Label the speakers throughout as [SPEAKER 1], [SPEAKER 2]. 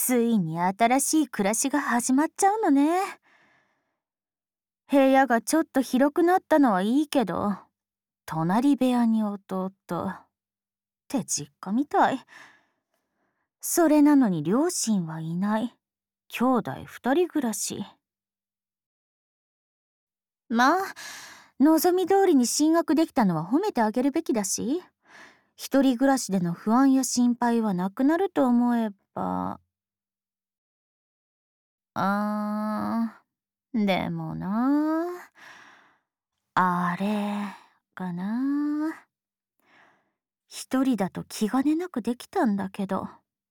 [SPEAKER 1] ついに新しい暮らしが始まっちゃうのね。部屋がちょっと広くなったのはいいけど、隣部屋に弟って実家みたい。それなのに両親はいない。兄弟二人暮らし。まあ、望み通りに進学できたのは褒めてあげるべきだし、一人暮らしでの不安や心配はなくなると思えば。でもなあれかな。一人だと気兼ねなくできたんだけど、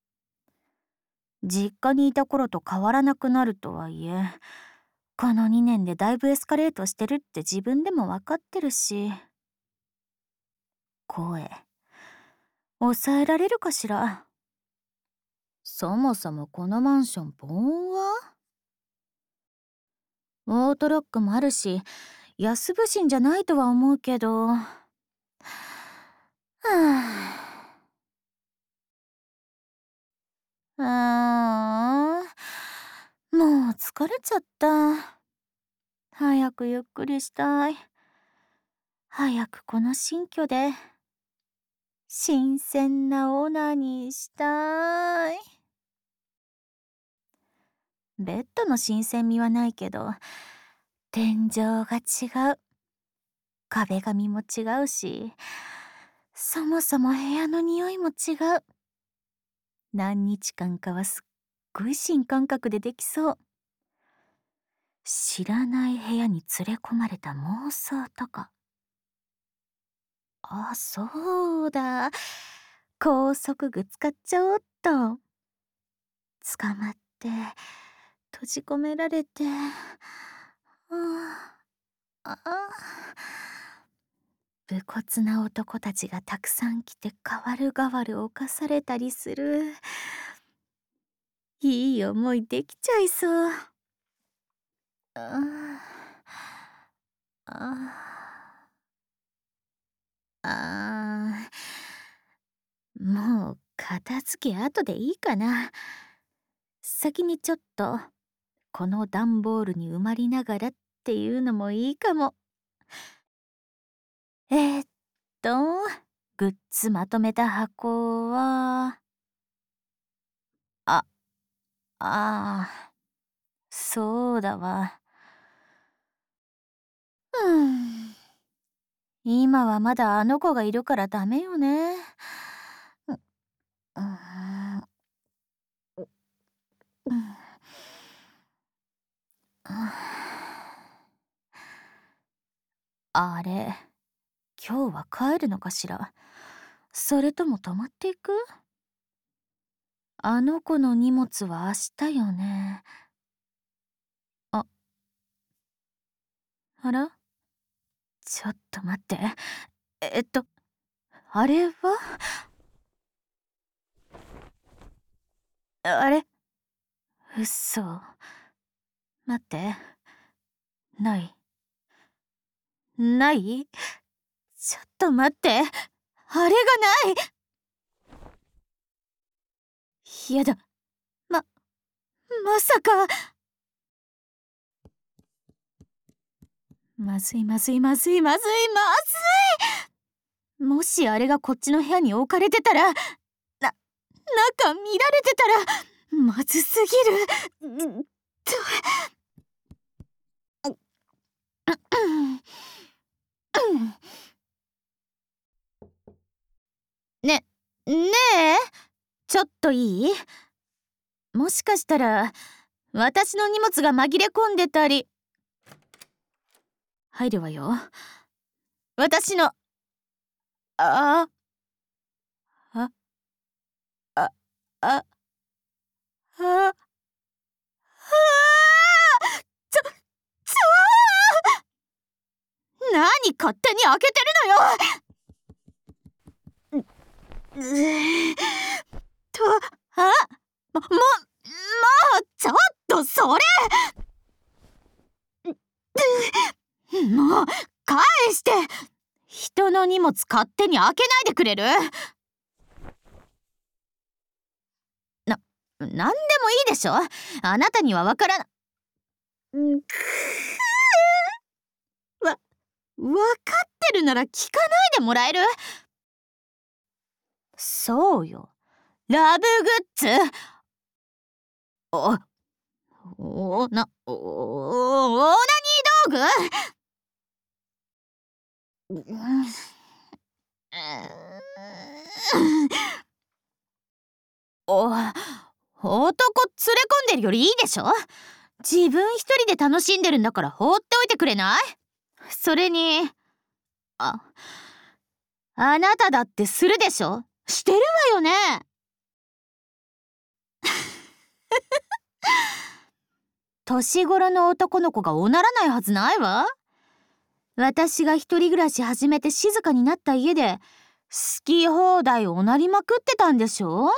[SPEAKER 1] 実家にいた頃と変わらなくなるとはいえ、この2年でだいぶエスカレートしてるって自分でも分かってるし、声抑えられるかしら。そもそもこのマンション防音はオートロックもあるし、安物心じゃないとは思うけど、もう疲れちゃった。早くゆっくりしたい。早くこの新居で新鮮なオナニーしたい。ベッドの新鮮味はないけど、天井が違う。壁紙も違うし、そもそも部屋の匂いも違う。何日間かはすっごい新感覚でできそう。知らない部屋に連れ込まれた妄想とか。あ、そうだ。拘束具使っちゃおっと。捕まって閉じ込められて、武骨な男たちがたくさん来て代わる代わる犯されたりする。いい思いできちゃいそう。もう片付け後でいいかな。先にちょっとこの段ボールに埋まりながらっていうのもいいかも。えーっとグッズまとめた箱は、そうだわ。今はまだあの子がいるからダメよね。あれ、今日は帰るのかしら。それとも泊まっていく？あの子の荷物は明日よね。あら？ちょっと待って。あれは？あれ？嘘。待って。ない。ない？ちょっと待って。あれがない。やだ。まさか。まずい。もしあれがこっちの部屋に置かれてたら、中見られてたら、まずすぎる。ねえ、ちょっといい？もしかしたら私の荷物が紛れ込んでたり。入るわよ。私のあああああ何勝手に開けてるのよ。もうちょっとそれ。もう返して。人の荷物勝手に開けないでくれる？ 何でもいいでしょ。あなたにはわからな。わ分かってるなら聞かないでもらえる？そうよ、ラブグッズ。おおなおオーナニー道具。お男連れ込んでるよりいいでしょ。自分一人で楽しんでるんだから放っておいてくれない？それにああなただってするでしょ。してるわよね。年頃の男の子がおならないはずないわ。私が一人暮らし始めて静かになった家で好き放題おなりまくってたんでしょ。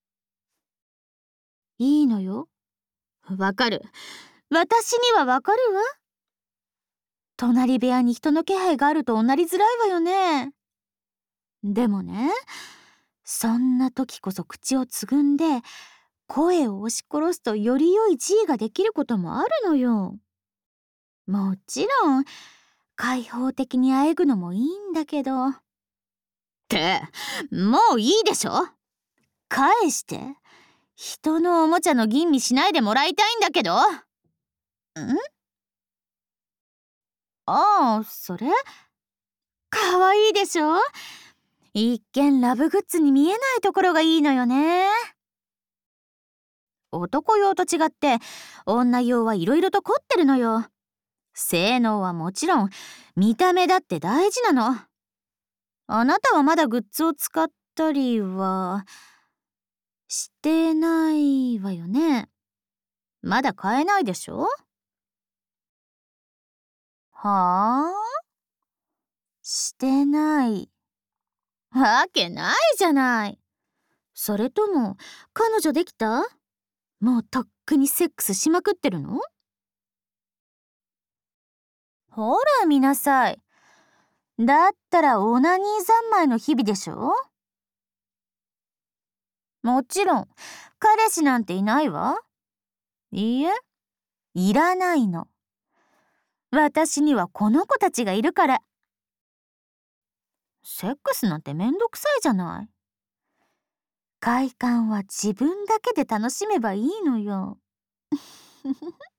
[SPEAKER 1] いいのよ。わかる。私にはわかるわ。隣部屋に人の気配があるとおなりづらいわよね。でもね、そんな時こそ口をつぐんで声を押し殺すとより良い地位ができることもあるのよ。もちろん開放的にあえぐのもいいんだけど。ってもういいでしょ。返して。人のおもちゃの吟味しないでもらいたいんだけど。ああ、それかわいいでしょ。一見ラブグッズに見えないところがいいのよね。男用と違って女用はいろいろと凝ってるのよ。性能はもちろん見た目だって大事なの。あなたはまだグッズを使ったりはしてないわよね。まだ買えないでしょ。はあ？してないわけないじゃない。それとも彼女できた？もうとっくにセックスしまくってるの？ほら見なさい。だったらオナニー三昧の日々でしょ。もちろん彼氏なんていないわ。いいえ、いらないの。私にはこの子たちがいるから。セックスなんてめんどくさいじゃない。快感は自分だけで楽しめばいいのよ。